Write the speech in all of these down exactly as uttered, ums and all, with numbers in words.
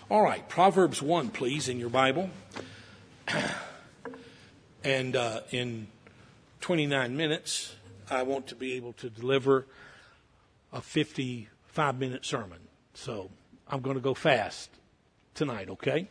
All right, Proverbs one, please, in your Bible. And uh, in twenty-nine minutes, I want to be able to deliver a fifty-five minute sermon. So I'm going to go fast tonight, okay?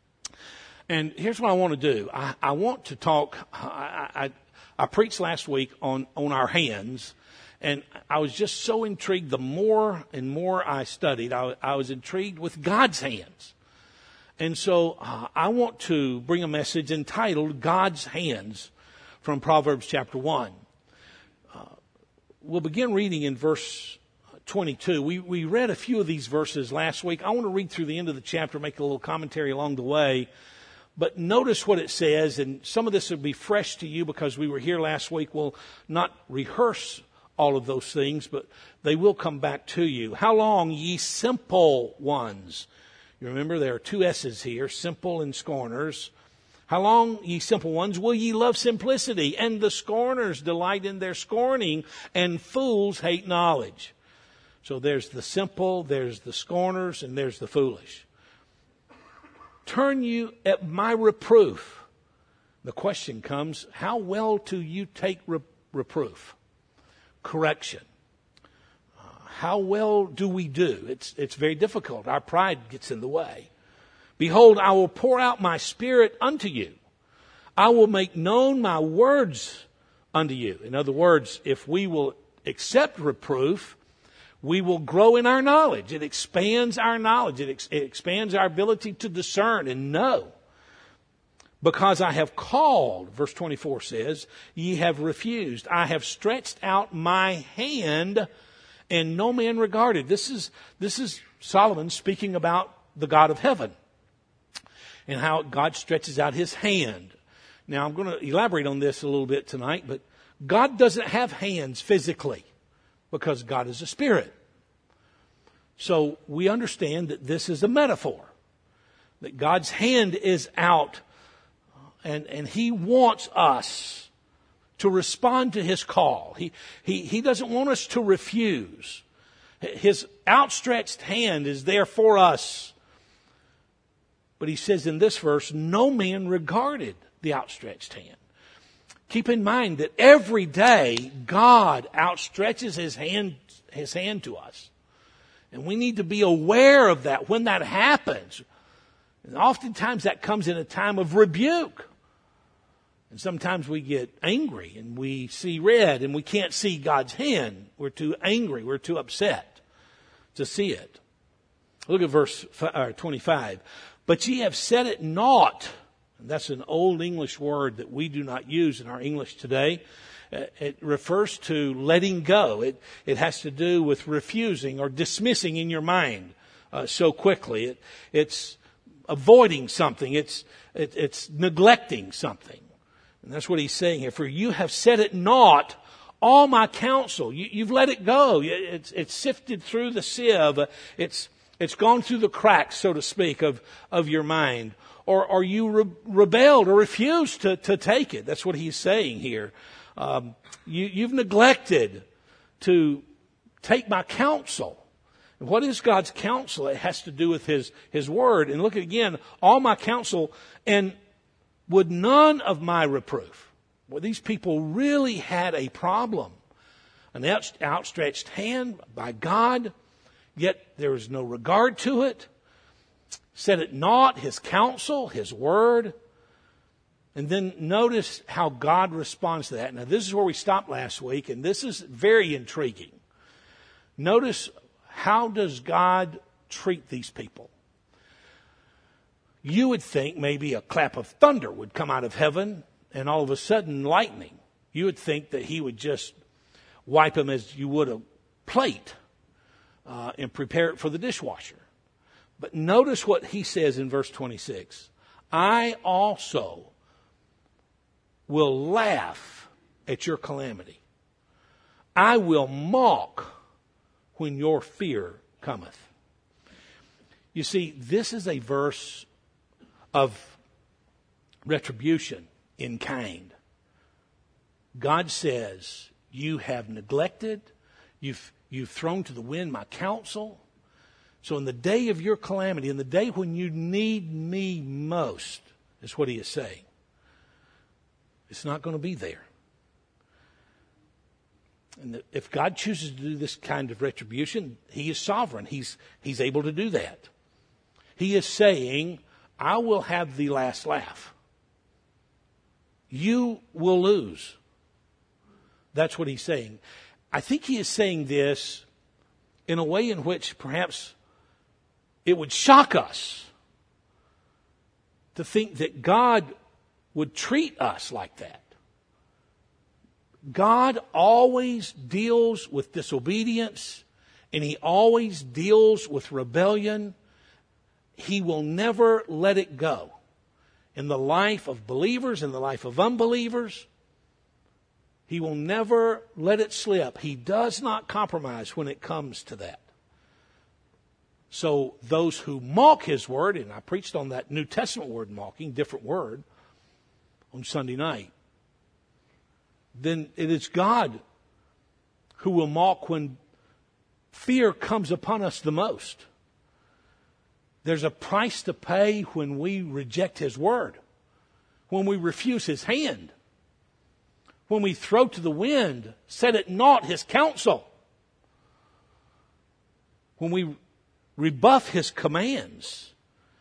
And here's what I want to do. I, I want to talk, I, I, I preached last week on, on our hands, and I was just so intrigued. The more and more I studied, I, I was intrigued with God's hands. And so uh, I want to bring a message entitled God's Hands from Proverbs chapter one. Uh, we'll begin reading in verse twenty-two. We, we read a few of these verses last week. I want to read through the end of the chapter, make a little commentary along the way. But notice what it says, and some of this will be fresh to you because we were here last week. We'll not rehearse all of those things, but they will come back to you. How long, ye simple ones? You remember there are two S's here, simple and scorners. How long, ye simple ones, will ye love simplicity? And the scorners delight in their scorning, and fools hate knowledge. So there's the simple, there's the scorners, and there's the foolish. Turn you at my reproof. The question comes, how well do you take re- reproof? Correction. How well do we do? It's, it's very difficult. Our pride gets in the way. Behold, I will pour out my spirit unto you. I will make known my words unto you. In other words, if we will accept reproof, we will grow in our knowledge. It expands our knowledge. It, ex- it expands our ability to discern and know. Because I have called, verse twenty-four says, ye have refused. I have stretched out my hand, and no man regarded. This is, this is Solomon speaking about the God of heaven and how God stretches out his hand. Now, I'm going to elaborate on this a little bit tonight, but God doesn't have hands physically because God is a spirit. So we understand that this is a metaphor, that God's hand is out, and, and he wants us to respond to his call. He, he, he doesn't want us to refuse. His outstretched hand is there for us. But he says in this verse, no man regarded the outstretched hand. Keep in mind that every day God outstretches his hand, his hand to us. And we need to be aware of that when that happens. And oftentimes that comes in a time of rebuke. And sometimes we get angry and we see red and we can't see God's hand. We're too angry. We're too upset to see it. Look at verse twenty-five. But ye have set it naught. And that's an old English word that we do not use in our English today. It refers to letting go. It, it has to do with refusing or dismissing in your mind uh, so quickly. It, it's avoiding something. It's, it, it's neglecting something. And that's what he's saying here. For you have set it naught, all my counsel. You, you've let it go. It's, it's sifted through the sieve. It's, it's gone through the cracks, so to speak, of, of your mind. Or, or you re- rebelled or refused to, to take it. That's what he's saying here. Um, you, you've neglected to take my counsel. And what is God's counsel? It has to do with his, his word. And look again, all my counsel, and would none of my reproof. Well, these people really had a problem. An out, outstretched hand by God, yet there was no regard to it. Said it not, his counsel, his word. And then notice how God responds to that. Now, this is where we stopped last week, and this is very intriguing. Notice, how does God treat these people? You would think maybe a clap of thunder would come out of heaven and all of a sudden lightning. You would think that he would just wipe them as you would a plate uh, and prepare it for the dishwasher. But notice what he says in verse twenty-six. I also will laugh at your calamity. I will mock when your fear cometh. You see, this is a verse of retribution in kind. God says, you have neglected, you've, you've thrown to the wind my counsel, So in the day of your calamity, in the day when you need me most, is what he is saying. It's not going to be there. And if God chooses to do this kind of retribution, he is sovereign. He's, he's able to do that. He is saying, I will have the last laugh. You will lose. That's what he's saying. I think he is saying this in a way in which perhaps it would shock us to think that God would treat us like that. God always deals with disobedience, and he always deals with rebellion. He will never let it go. In the life of believers, in the life of unbelievers, he will never let it slip. He does not compromise when it comes to that. So those who mock his word, and I preached on that New Testament word mocking, different word, on Sunday night, then it is God who will mock when fear comes upon us the most. There's a price to pay when we reject his word, when we refuse his hand, when we throw to the wind, set at naught his counsel, when we rebuff his commands,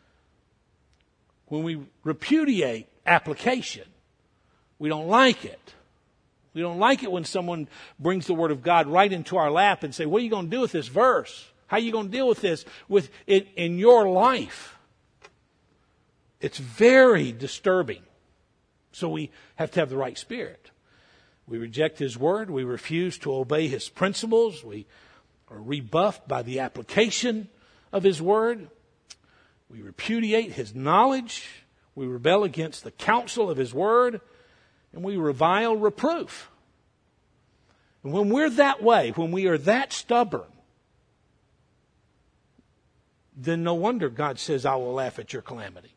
when we repudiate application. We don't like it. We don't like it when someone brings the word of God right into our lap and say, what are you going to do with this verse? How are you going to deal with this with it in your life? It's very disturbing. So we have to have the right spirit. We reject his word. We refuse to obey his principles. We are rebuffed by the application of his word. We repudiate his knowledge. We rebel against the counsel of his word. And we revile reproof. And when we're that way, when we are that stubborn, then no wonder God says, I will laugh at your calamity.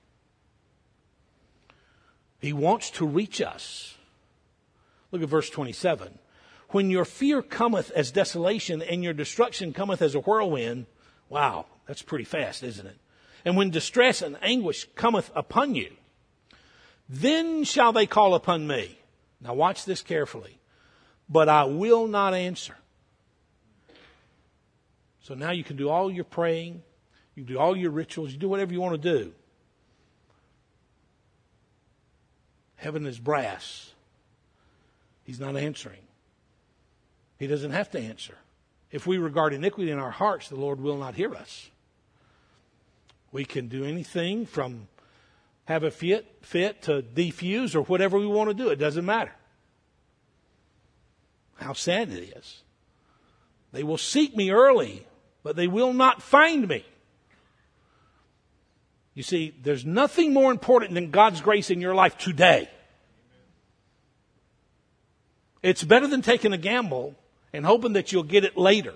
He wants to reach us. Look at verse twenty-seven. When your fear cometh as desolation and your destruction cometh as a whirlwind. Wow, that's pretty fast, isn't it? And when distress and anguish cometh upon you, then shall they call upon me. Now watch this carefully. But I will not answer. So now you can do all your praying. You can do all your rituals. You do whatever you want to do. Heaven is brass. He's not answering. He doesn't have to answer. If we regard iniquity in our hearts, the Lord will not hear us. We can do anything from have a fit, fit to defuse or whatever we want to do. It doesn't matter. How sad it is. They will seek me early, but they will not find me. You see, there's nothing more important than God's grace in your life today. It's better than taking a gamble and hoping that you'll get it later.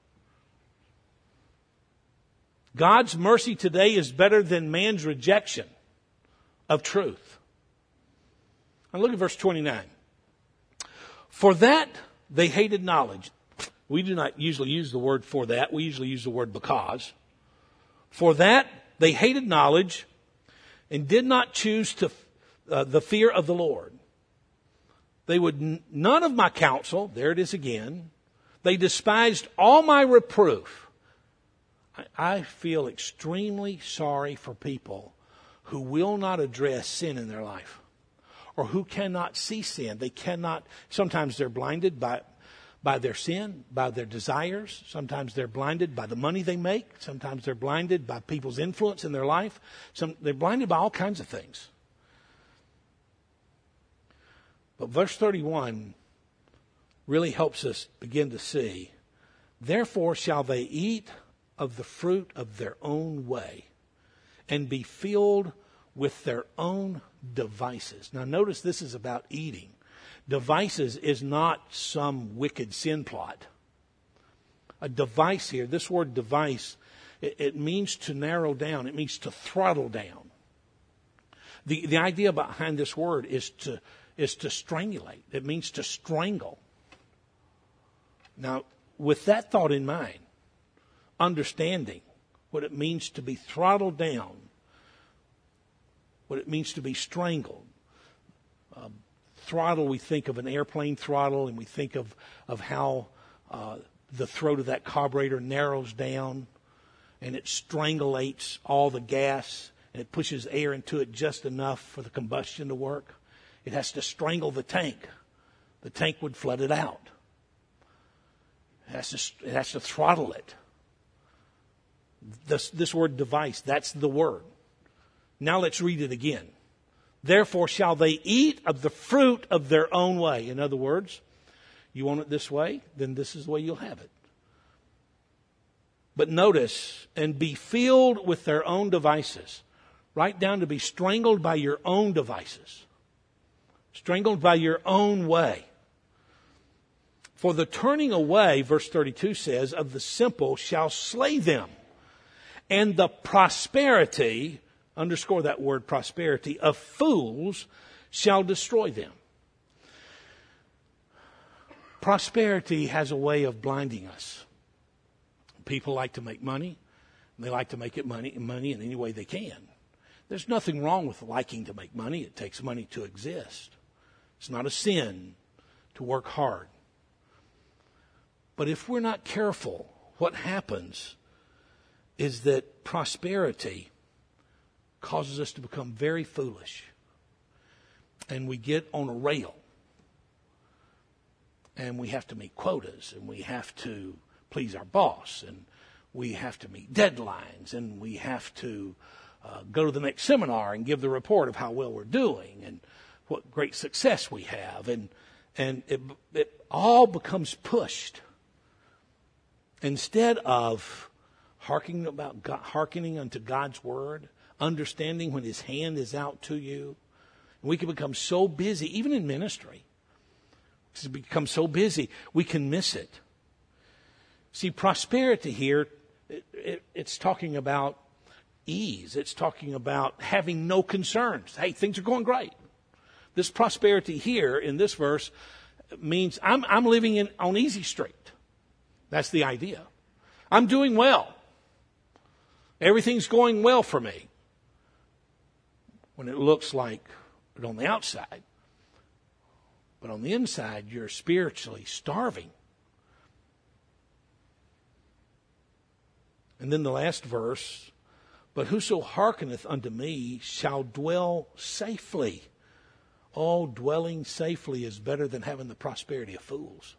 God's mercy today is better than man's rejection of truth. Now look at verse twenty-nine. For that they hated knowledge. We do not usually use the word for that. We usually use the word because. For that they hated knowledge and did not choose to uh, the fear of the Lord. They would n- none of my counsel. There it is again. They despised all my reproof. I, I feel extremely sorry for people who will not address sin in their life, or who cannot see sin. They cannot, sometimes they're blinded by, by their sin, by their desires. Sometimes they're blinded by the money they make. Sometimes they're blinded by people's influence in their life. Some, they're blinded by all kinds of things. But verse thirty-one really helps us begin to see, therefore shall they eat of the fruit of their own way, and be filled with their own devices. Now notice this is about eating. Devices is not some wicked sin plot. A device here, this word device, it, it means to narrow down. It means to throttle down. The, the idea behind this word is to, is to strangulate. It means to strangle. Now, with that thought in mind, understanding what it means to be throttled down, what it means to be strangled. Um, throttle, we think of an airplane throttle, and we think of, of how uh, the throat of that carburetor narrows down, and it strangulates all the gas, and it pushes air into it just enough for the combustion to work. It has to strangle the tank. The tank would flood it out. It has to, it has to throttle it. This, this word device, that's the word. Now let's read it again. Therefore shall they eat of the fruit of their own way. In other words, you want it this way, then this is the way you'll have it. But notice, and be filled with their own devices. Right down to be strangled by your own devices. Strangled by your own way. For the turning away, verse thirty-two says, of the simple shall slay them. And the prosperity, underscore that word prosperity, of fools shall destroy them. Prosperity has a way of blinding us. People like to make money. And they like to make it money, money in any way they can. There's nothing wrong with liking to make money. It takes money to exist. It's not a sin to work hard. But if we're not careful, what happens is that prosperity causes us to become very foolish. And we get on a rail. And we have to meet quotas. And we have to please our boss. And we have to meet deadlines. And we have to uh, go to the next seminar and give the report of how well we're doing. And what great success we have. And and it, it all becomes pushed. Instead of hearkening about God, hearkening unto God's word, understanding when his hand is out to you. We can become so busy, even in ministry. We become so busy, we can miss it. See, prosperity here, it, it, it's talking about ease. It's talking about having no concerns. Hey, things are going great. This prosperity here in this verse means I'm, I'm living in, on easy street. That's the idea. I'm doing well. Everything's going well for me. When it looks like it on the outside. But on the inside, you're spiritually starving. And then the last verse, but whoso hearkeneth unto me shall dwell safely. Oh, dwelling safely is better than having the prosperity of fools.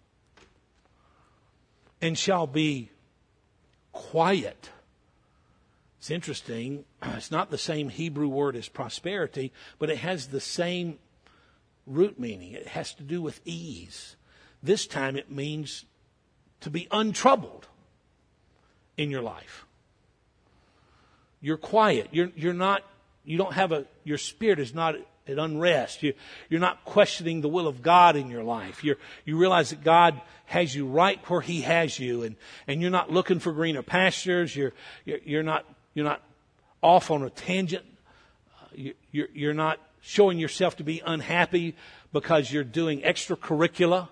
And shall be quiet. It's interesting. It's not the same Hebrew word as prosperity, but it has the same root meaning. It has to do with ease. This time it means to be untroubled in your life. You're quiet. You're, you're not, you don't have a, your spirit is not at unrest. You, you're not questioning the will of God in your life. You're, you realize that God has you right where he has you, and, and you're not looking for greener pastures. You're, you're, you're not, you're not off on a tangent. Uh, you, you're, you're not showing yourself to be unhappy because you're doing extracurricula.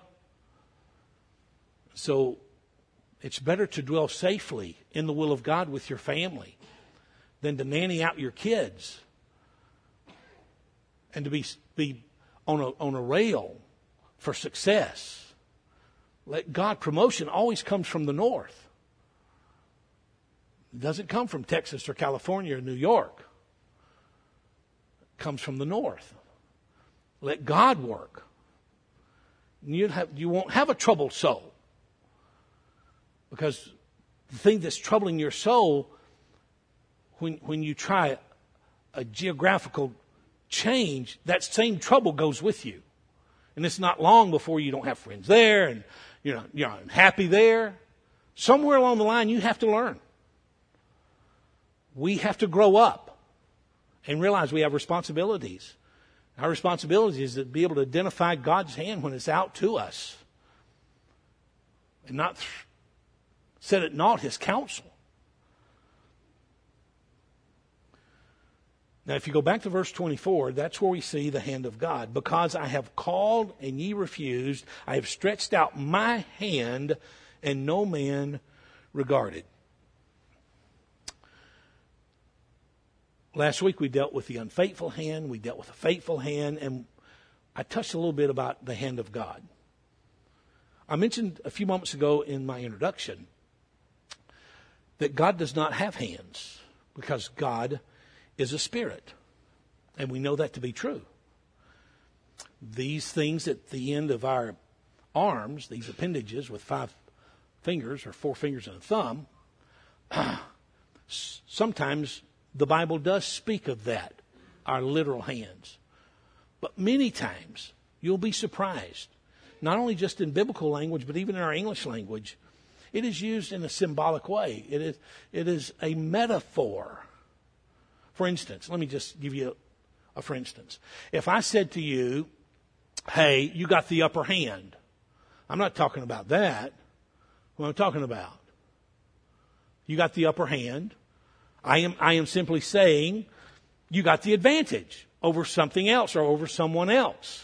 So it's better to dwell safely in the will of God with your family than to nanny out your kids and to be be on a on a rail for success. Let God, promotion always comes from the north. It doesn't come from Texas or California or New York. It comes from the north. Let God work. You have you won't have a troubled soul. Because the thing that's troubling your soul, when when you try a geographical change, that same trouble goes with you. And it's not long before you don't have friends there and you're not, you're unhappy there. Somewhere along the line you have to learn. We have to grow up and realize we have responsibilities. Our responsibility is to be able to identify God's hand when it's out to us and not th- set at naught his counsel. Now, if you go back to verse twenty-four, that's where we see the hand of God. Because I have called and ye refused, I have stretched out my hand and no man regarded. Last week we dealt with the unfaithful hand, we dealt with a faithful hand, and I touched a little bit about the hand of God. I mentioned a few moments ago in my introduction that God does not have hands because God is a spirit, and we know that to be true. These things at the end of our arms, these appendages with five fingers or four fingers and a thumb, sometimes the Bible does speak of that, our literal hands. But many times you'll be surprised, not only just in biblical language, but even in our English language, it is used in a symbolic way. It is, it is a metaphor. For instance, let me just give you a, a for instance. If I said to you, hey, you got the upper hand. I'm not talking about that. What I'm talking about. You got the upper hand. I am, I am simply saying you got the advantage over something else or over someone else.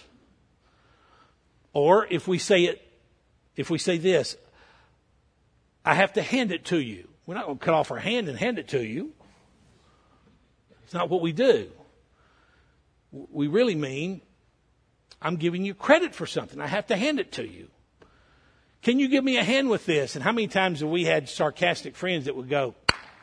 Or if we say it, if we say this, I have to hand it to you. We're not going to cut off our hand and hand it to you. It's not what we do. We really mean I'm giving you credit for something. I have to hand it to you. Can you give me a hand with this? And how many times have we had sarcastic friends that would go,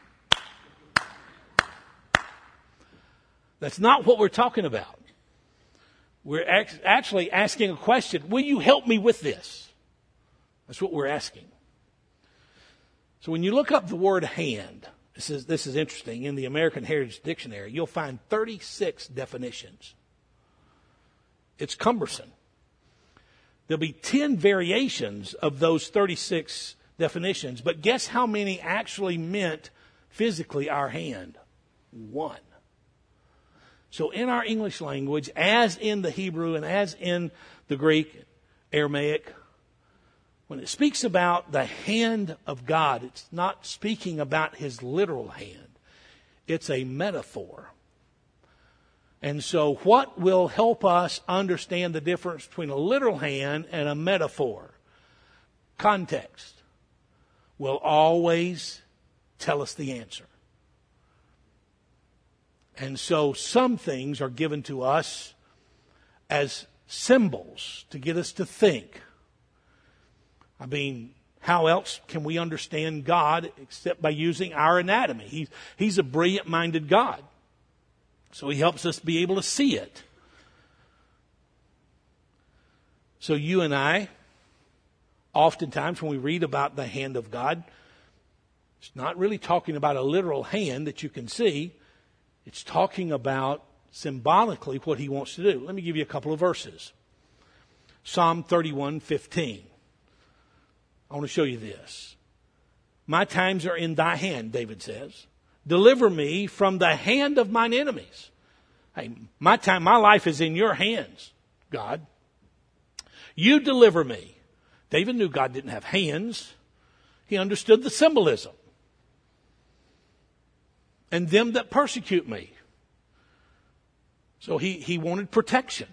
that's not what we're talking about. We're actually asking a question. Will you help me with this? That's what we're asking. So when you look up the word hand, this is, this is interesting. In the American Heritage Dictionary, you'll find thirty-six definitions. It's cumbersome. There'll be ten variations of those thirty-six definitions, but guess how many actually meant physically our hand? One. So in our English language, as in the Hebrew and as in the Greek, Aramaic, when it speaks about the hand of God, it's not speaking about his literal hand. It's a metaphor. And so what will help us understand the difference between a literal hand and a metaphor? Context will always tell us the answer. And so some things are given to us as symbols to get us to think. I mean, how else can we understand God except by using our anatomy? He's, he's a brilliant-minded God. So he helps us be able to see it. So you and I, oftentimes when we read about the hand of God, it's not really talking about a literal hand that you can see. It's talking about symbolically what he wants to do. Let me give you a couple of verses. Psalm thirty-one fifteen. I want to show you this. My times are in thy hand, David says. Deliver me from the hand of mine enemies. Hey, my time, my life is in your hands, God. You deliver me. David knew God didn't have hands. He understood the symbolism. And them that persecute me. So he, he wanted protection.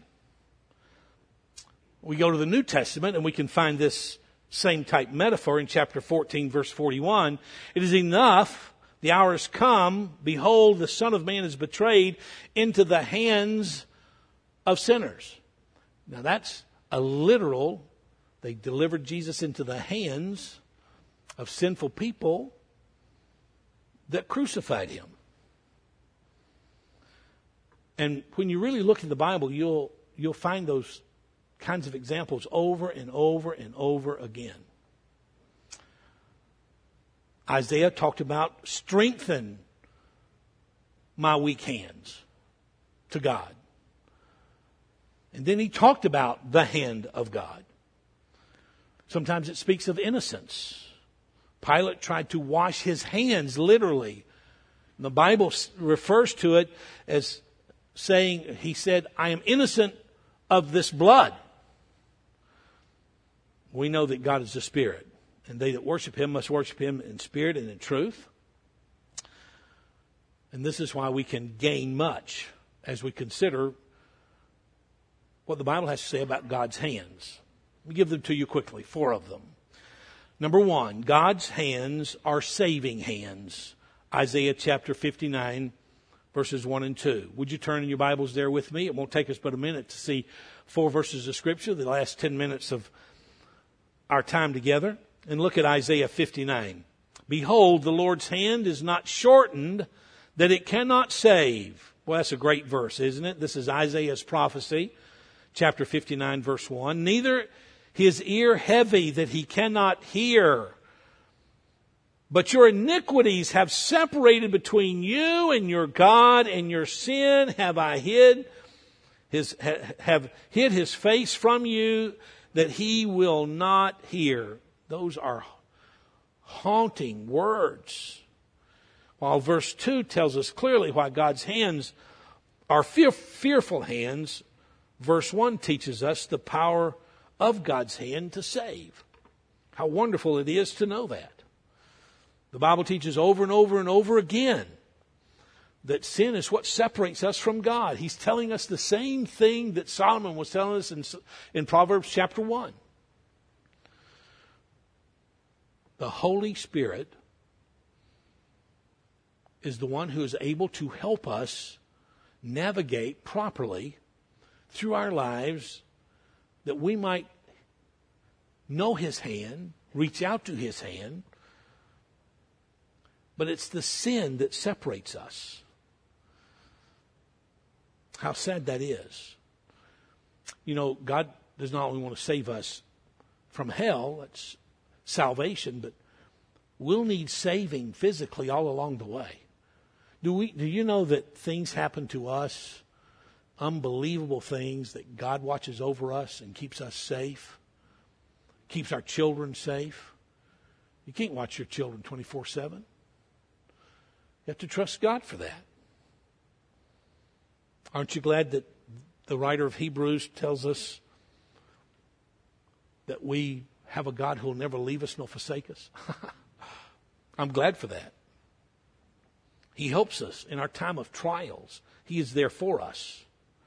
We go to the New Testament and we can find this same type metaphor in chapter fourteen, verse forty-one. It is enough, the hour has come, behold, the Son of Man is betrayed into the hands of sinners. Now that's a literal, they delivered Jesus into the hands of sinful people that crucified him. And when you really look in the Bible, you'll you'll find those kinds of examples over and over and over again. Isaiah talked about strengthen my weak hands to God. And then he talked about the hand of God. Sometimes it speaks of innocence. Pilate tried to wash his hands literally. The Bible refers to it as saying, he said, I am innocent of this blood. We know that God is a spirit, and they that worship him must worship him in spirit and in truth. And this is why we can gain much as we consider what the Bible has to say about God's hands. Let me give them to you quickly, four of them. Number one, God's hands are saving hands. Isaiah chapter fifty-nine, verses one and two. Would you turn in your Bibles there with me? It won't take us but a minute to see four verses of Scripture, the last ten minutes of our time together. And look at Isaiah fifty-nine. Behold, the Lord's hand is not shortened that it cannot save. Well, that's a great verse, isn't it? This is Isaiah's prophecy, chapter fifty-nine, verse one. Neither his ear heavy that he cannot hear. But your iniquities have separated between you and your God, and your sin have I hid his have hid his face from you, that he will not hear. Those are haunting words. While verse two tells us clearly why God's hands are fear, fearful hands, verse one teaches us the power of God's hand to save. How wonderful it is to know that. The Bible teaches over and over and over again that sin is what separates us from God. He's telling us the same thing that Solomon was telling us in, in Proverbs chapter one. The Holy Spirit is the one who is able to help us navigate properly through our lives, that we might know His hand, reach out to His hand. But it's the sin that separates us. How sad that is. You know, God does not only want to save us from hell, that's salvation, but we'll need saving physically all along the way. Do we? Do you know that things happen to us, unbelievable things, that God watches over us and keeps us safe, keeps our children safe? You can't watch your children twenty-four seven. You have to trust God for that. Aren't you glad that the writer of Hebrews tells us that we have a God who will never leave us nor forsake us? I'm glad for that. He helps us in our time of trials. He is there for us.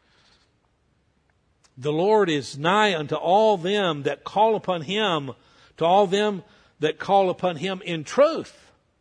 The Lord is nigh unto all them that call upon Him, to all them that call upon Him in truth.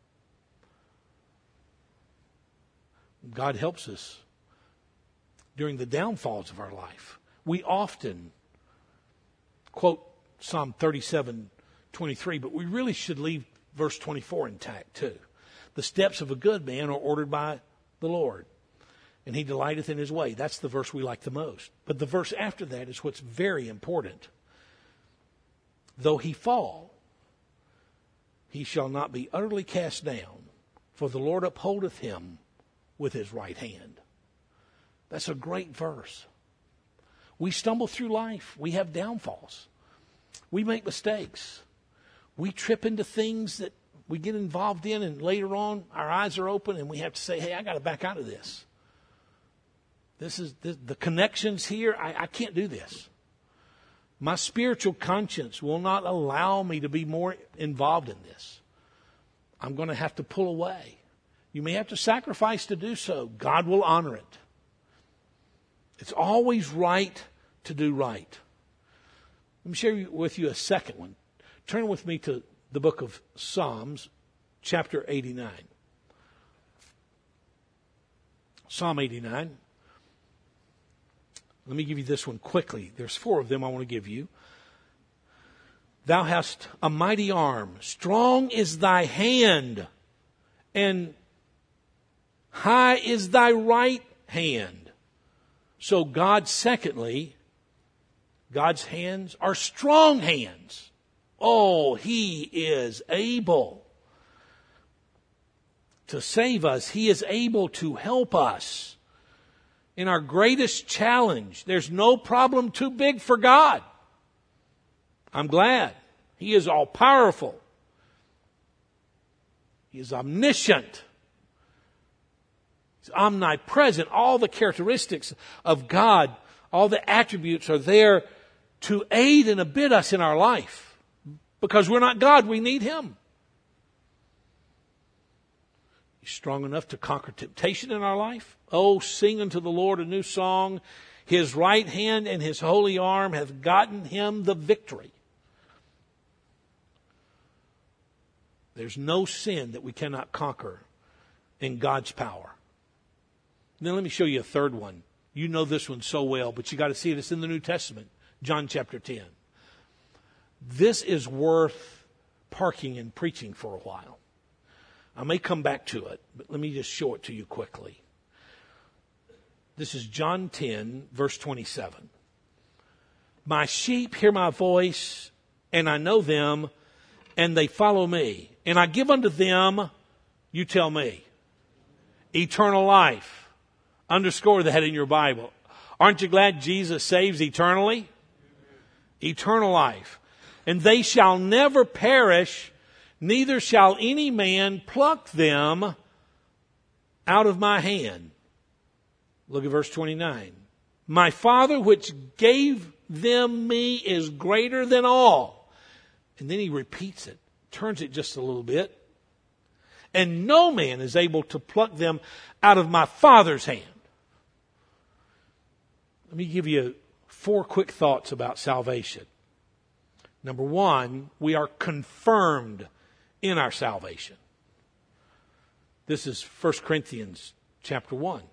God helps us during the downfalls of our life. We often quote Psalm thirty-seven twenty-three, but we really should leave verse twenty-four intact too. The steps of a good man are ordered by the Lord, and He delighteth in His way. That's the verse we like the most. But the verse after that is what's very important. Though he fall, he shall not be utterly cast down, for the Lord upholdeth him with His right hand. That's a great verse. We stumble through life. We have downfalls. We make mistakes. We trip into things that we get involved in, and later on our eyes are open and we have to say, hey, I got to back out of this. This is this, the connections here. I, I can't do this. My spiritual conscience will not allow me to be more involved in this. I'm going to have to pull away. You may have to sacrifice to do so. God will honor it. It's always right to do right. Let me share with you a second one. Turn with me to the book of Psalms, chapter eighty-nine. Psalm eighty-nine. Let me give you this one quickly. There's four of them I want to give you. Thou hast a mighty arm. Strong is thy hand, and high is thy right hand. So God, secondly, God's hands are strong hands. Oh, He is able to save us. He is able to help us in our greatest challenge. There's no problem too big for God. I'm glad. He is all powerful. He is omniscient. He's omnipresent. All the characteristics of God, all the attributes are there to aid and abet us in our life. Because we're not God, we need Him. He's strong enough to conquer temptation in our life. Oh, sing unto the Lord a new song. His right hand and His holy arm hath gotten Him the victory. There's no sin that we cannot conquer in God's power. Then let me show you a third one. You know this one so well, but you got to see it. It's in the New Testament, John chapter ten. This is worth parking and preaching for a while. I may come back to it, but let me just show it to you quickly. This is John ten, verse twenty-seven. My sheep hear my voice, and I know them, and they follow me. And I give unto them, you tell me, eternal life. Underscore that in your Bible. Aren't you glad Jesus saves eternally? Eternal life. And they shall never perish, neither shall any man pluck them out of my hand. Look at verse twenty-nine. My Father which gave them me is greater than all. And then he repeats it, turns it just a little bit. And no man is able to pluck them out of my Father's hand. Let me give you four quick thoughts about salvation. Number one, we are confirmed in our salvation. This is First Corinthians chapter one.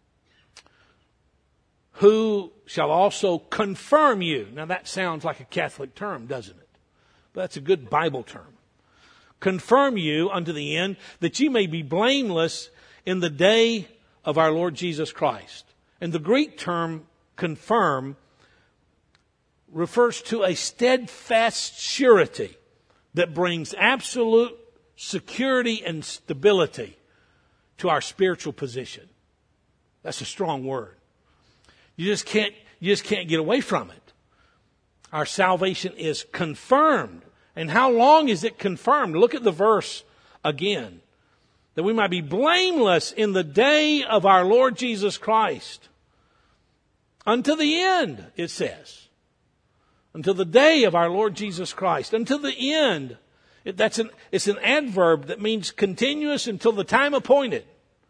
Who shall also confirm you. Now that sounds like a Catholic term, doesn't it? But that's a good Bible term. Confirm you unto the end that ye may be blameless in the day of our Lord Jesus Christ. And the Greek term confirm refers to a steadfast surety that brings absolute security and stability to our spiritual position. That's a strong word. You just can't, you just can't get away from it. Our salvation is confirmed. And how long is it confirmed? Look at the verse again. That we might be blameless in the day of our Lord Jesus Christ. Unto the end, it says. Until the day of our Lord Jesus Christ. Until the end. It, that's an, it's an adverb that means continuous until the time appointed.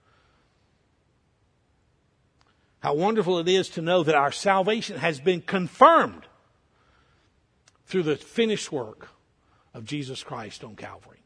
How wonderful it is to know that our salvation has been confirmed through the finished work of Jesus Christ on Calvary.